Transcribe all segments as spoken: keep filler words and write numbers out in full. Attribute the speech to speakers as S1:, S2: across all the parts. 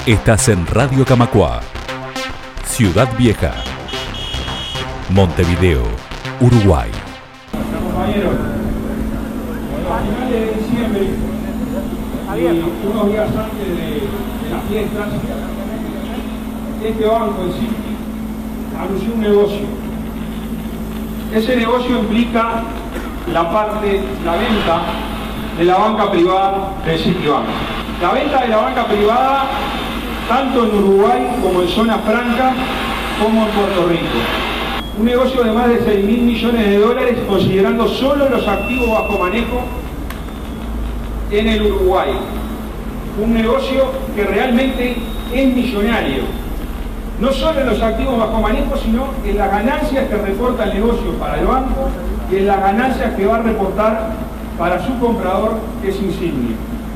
S1: Estás en Radio Camacuá, Ciudad Vieja, Montevideo, Uruguay.
S2: Compañeros, a finales de diciembre, y unos días antes de, de las fiestas, este banco, el City, anunció un negocio. Ese negocio implica la parte, la venta de la banca privada del Citibank. La venta de la banca privada tanto en Uruguay como en zona franca como en Puerto Rico. Un negocio de más de seis mil millones de dólares considerando solo los activos bajo manejo en el Uruguay. Un negocio que realmente es millonario. No solo en los activos bajo manejo, sino en las ganancias que reporta el negocio para el banco y en las ganancias que va a reportar para su comprador, que es Insignia.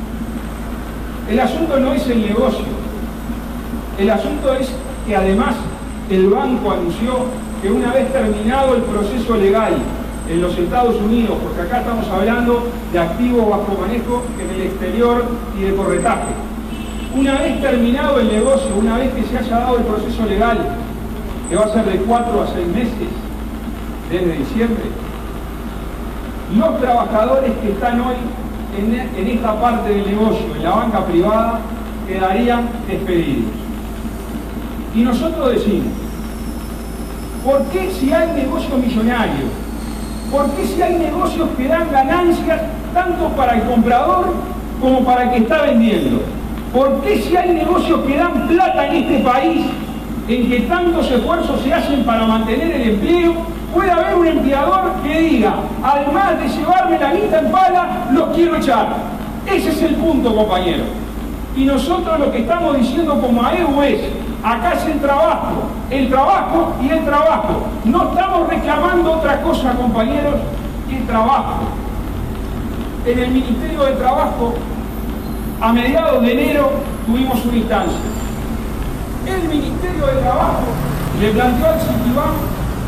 S2: El asunto no es el negocio, el asunto es que además el banco anunció que una vez terminado el proceso legal en los Estados Unidos, porque acá estamos hablando de activos bajo manejo en el exterior y de corretaje, una vez terminado el negocio, una vez que se haya dado el proceso legal, que va a ser de cuatro a seis meses, desde diciembre, los trabajadores que están hoy en, en esta parte del negocio, en la banca privada, quedarían despedidos. Y nosotros decimos, ¿por qué si hay negocios millonarios? ¿Por qué si hay negocios que dan ganancias tanto para el comprador como para el que está vendiendo? ¿Por qué si hay negocios que dan plata en este país, en que tantos esfuerzos se hacen para mantener el empleo, puede haber un empleador que diga, además de llevarme la guita en pala, los quiero echar? Ese es el punto, compañero. Y nosotros lo que estamos diciendo como A E U es, acá es el trabajo, el trabajo y el trabajo. No estamos reclamando otra cosa, compañeros, que el trabajo. En el Ministerio de Trabajo, a mediados de enero, tuvimos una instancia. El Ministerio de Trabajo le planteó al Citibank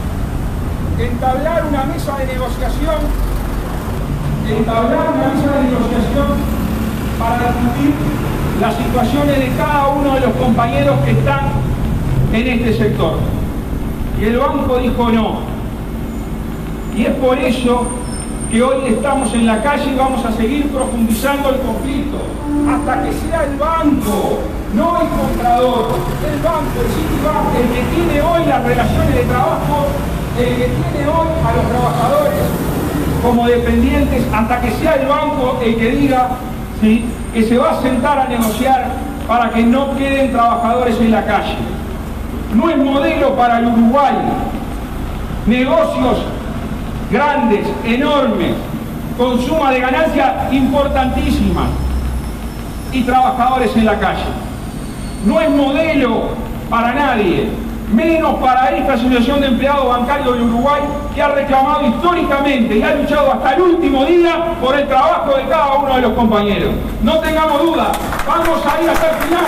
S2: entablar una mesa de negociación, entablar una mesa de negociación para discutir las situaciones de cada uno de los compañeros que están en este sector. Y el banco dijo no. Y es por eso que hoy estamos en la calle y vamos a seguir profundizando el conflicto hasta que sea el banco, no el comprador, el banco, el Citibank, el que tiene hoy las relaciones de trabajo, el que tiene hoy a los trabajadores como dependientes, hasta que sea el banco el que diga, ¿sí?, que se va a sentar a negociar para que no queden trabajadores en la calle. No es modelo para el Uruguay. Negocios grandes, enormes, con suma de ganancias importantísimas y trabajadores en la calle. No es modelo para nadie, menos para esta Asociación de Empleados Bancarios del Uruguay, que ha reclamado históricamente y ha luchado hasta el último día por el trabajo de cada uno de los compañeros. No tengamos duda, vamos a ir hasta el final.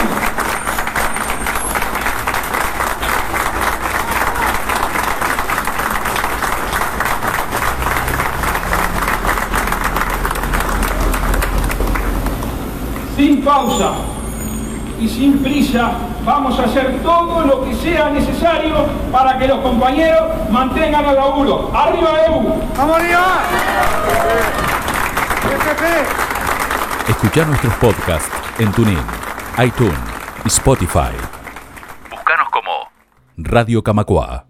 S2: Sin pausa y sin prisa, vamos a hacer todo lo que sea necesario para que los compañeros mantengan el laburo. ¡Arriba E U!
S3: ¡Vamos arriba!
S1: Escuchá nuestros podcasts en TuneIn, iTunes y Spotify. Búscanos como Radio Camacuá.